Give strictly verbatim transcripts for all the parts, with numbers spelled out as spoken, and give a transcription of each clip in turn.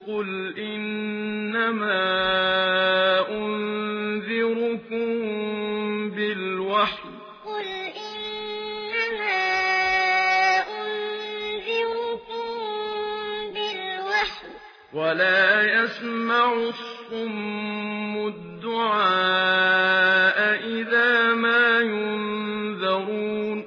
قُلْ إِنَّمَا أُنذِرُكُم بِالْوَحْيِ ۚ وَلَا يَسْمَعُ الصُّمُّ الدُّعَاءَ إِذَا مَا يُنذَرُونَ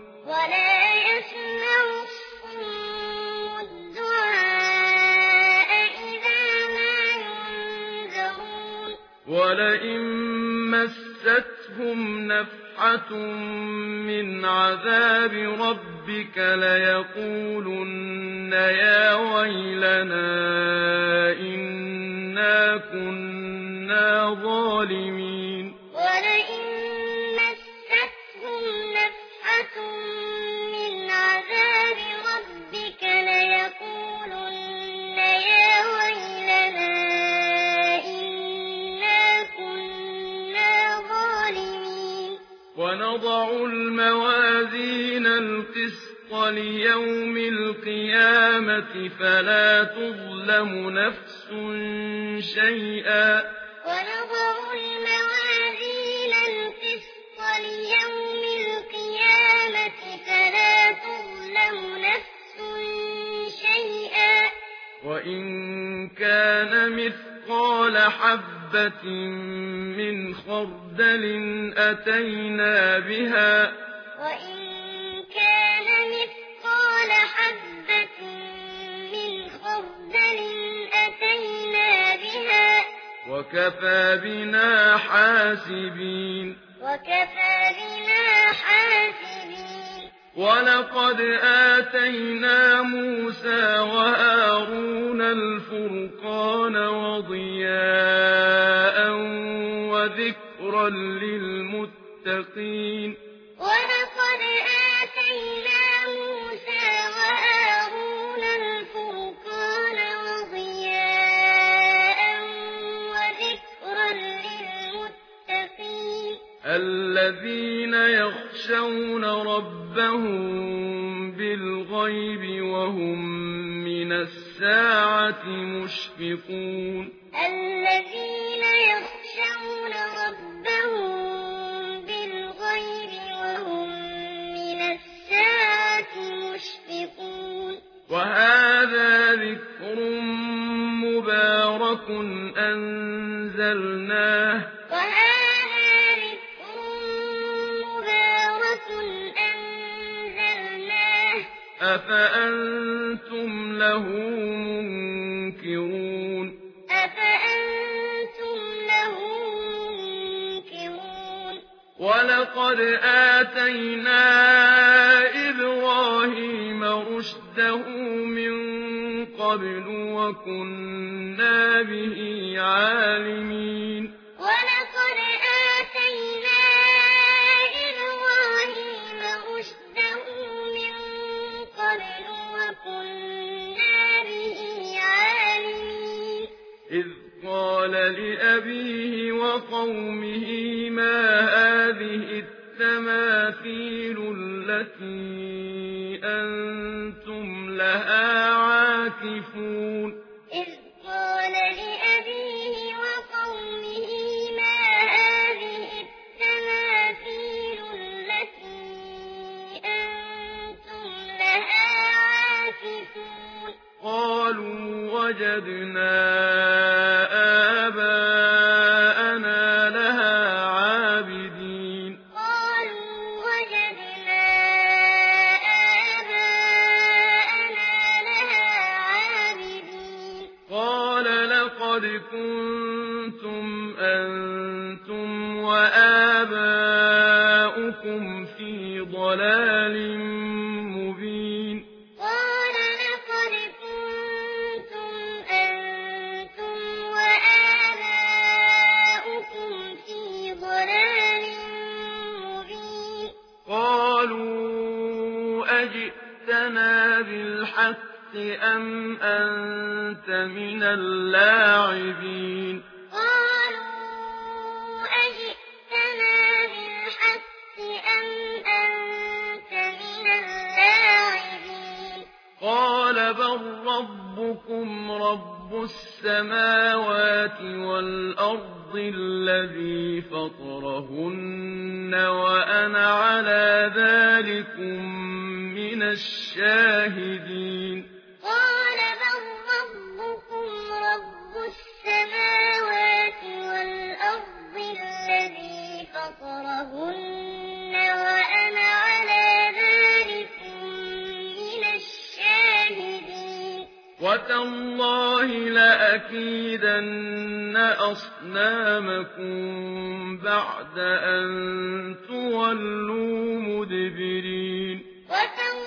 وَلَئِن مَّسَّتْهُمْ نَفْحَةٌ مِّنْ عَذَابِ رَبِّكَ لَيَقُولُنَّ يَا وَيْلَنَا إِنَّا كُنَّا ظَالِمِينَ وَلَئِن مَّسَّتْهُمْ نَفْحَةٌ مِّنْ عَذَابِ رَبِّكَ لَيَقُولُنَّ يَا وَيْلَنَا إِنَّا كُنَّا ظَالِمِينَ وَنَضَعُ الْمَوَازِينَ الْقِسْطَ لِيَوْمِ الْقِيَامَةِ فَلَا تُظْلَمُ نَفْسٌ شَيْئًا ۖ وَإِن كَانَ مِثْقَالَ حَبَّةٍ مِّنْ خَرْدَلٍ أَتَيْنَا بِهَا وَكَفَىٰ بِنَا حَاسِبِينَ وَلَقَدْ آتَيْنَا مُوسَىٰ وَهَارُونَ الْفُرْقَانَ وَضِيَاءً وَذِكْرًا لِّلْمُتَّقِينَ وَلَقَدْ آتَيْنَا مُوسَىٰ وَهَارُونَ الْفُرْقَانَ وَضِيَاءً وَذِكْرًا لِّلْمُتَّقِينَ الَّذِينَ يَخْشَوْنَ رَبَّهُم بِالْغَيْبِ وَهُم مِّنَ السَّاعَةِ مُشْفِقُونَ الَّذِينَ يَخْشَوْنَ رَبَّهُم بِالْغَيْبِ وَهُم مِّنَ السَّاعَةِ مُشْفِقُونَ وَهَٰذَا ذِكْرٌ مُّبَارَكٌ أَنزَلْنَاهُ أَفَأَنتُمْ لَهُ مُنكِرُونَ وَلَقَدْ آتَيْنَا إِبْرَاهِيمَ رُشْدَهُ مِن قَبْلُ وَكُنَّا بِهِ عَالِمِينَ وَلَقَدْ آتَيْنَا إِبْرَاهِيمَ رُشْدَهُ مِن قَبْلُ وَكُنَّا بِهِ عَالِمِينَ إِذْ قَالَ لِأَبِيهِ وَقَوْمِهِ مَا هَٰذِهِ التَّمَاثِيلُ الَّتِي أَنتُمْ لَهَا عَاكِفُونَ إِذْ قَالَ لِأَبِيهِ وَقَوْمِهِ مَا هَٰذِهِ التَّمَاثِيلُ الَّتِي أَنتُمْ لَهَا عَاكِفُونَ قَالُوا وَجَدْنَا آبَاءَنَا لَهَا عَابِدِينَ قَالَ لَقَدْ كُنتُمْ أَنتُمْ وَآبَاؤُكُمْ فِي ضَلَالٍ مُّبِينٍ قَالُوا أَجِئْتَنَا بِالْحَقِّ أَمْ أَنتَ مِنَ اللاعبين قال بل ربكم رب رب السماوات والأرض الذي فطرهن وأنا على ذلكم من الشاهدين قال بل ربكم رب السماوات والأرض الذي فطرهن وأنا على ذلكم من الشاهدين وتالله لأكيدن أصنامكم بعد أن تولوا مدبرين وتالله